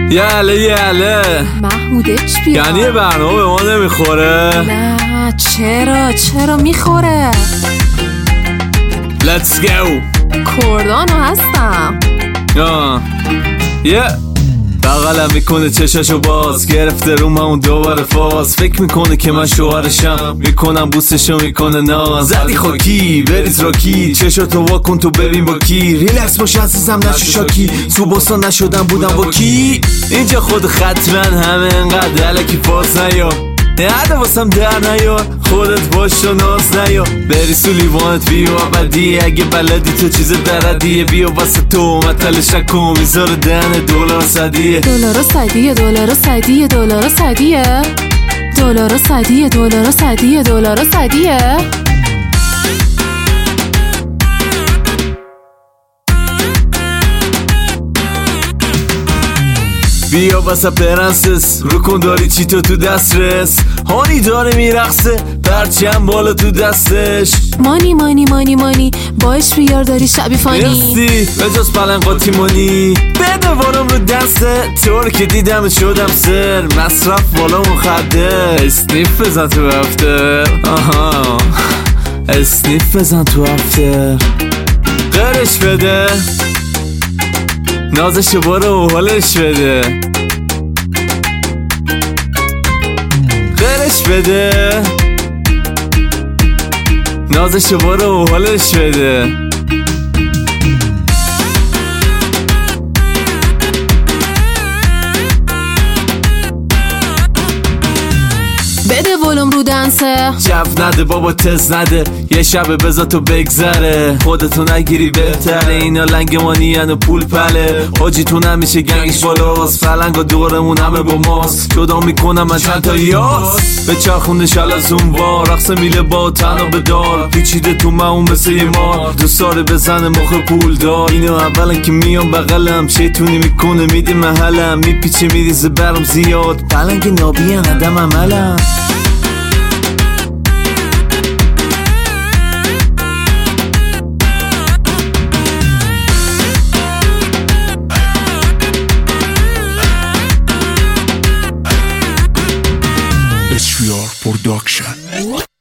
یله محمود اچ بیا. یعنی برنامه به ما نمیخوره؟ نه چرا میخوره. Let's go. کردانو هستم. بغلم میکنه چشاشو باز، گرفته رو من اون دوباره فاز. فکر میکنه که من شوهرشم، میکنم بوسشو میکنه ناز. زدی خاکی بریز راکی، چشاتو واکن تو ببین با کی. ریلکس باش عزیزم نشو شاکی، تو بستان نشدم بودم با کی. اینجا خود خطرن همه انقدر الکی فاز نیا، نهده واسم در نیار، خودت باش و ناز نیار. بری سو لیوانت بیا ابدی، اگه بلدی تو چیز دردیه بیا واسه تو مطلش نکن، میذاره دهن دلار صدیه. دلار صدیه دلار صدیه دلار صدیه دلار صدیه دلار صدیه دلار صدیه. بیا واسه پرنسس، رو کن داری چی تو دسترس. هانی داره میرقصه، پرچم بالا تو دستش. مانی مانی مانی مانی باش بیار داری شبی فانی. مرسی بجاز پلنگاتی مانی، بده وارم رو دسته. طور که دیدم شدم سر، مصرف بالا مخده. اسنیف بزن تو افتر، آها اسنیف بزن تو افتر. غرش بده نازشو برو حالش بده. غرش بده نازشو برو حالش بده. بده ولوم رو دنسه، جف نده بابا تز نده، یه شب بذار تو بگذره. خودتو نگیری بهتره، اینا لنگمانی و پول پله. حاجی تو نمیشه گنگش بالاست، فلنگا دورمون همه با ماست. جدا میکنم من چند تا یاس، به چرخونده شل از اون بار. رقص میله با تنها بدار، پیچیده تو من اون مثل یه مار. دوست داره بزنه مخ پول دار، اینو اولا که میام بغلم. شیطونی میکنه میدی محلم، میپیچه میریزه برم زیاد. پلنگ نابی ندم عملم. SVR Production.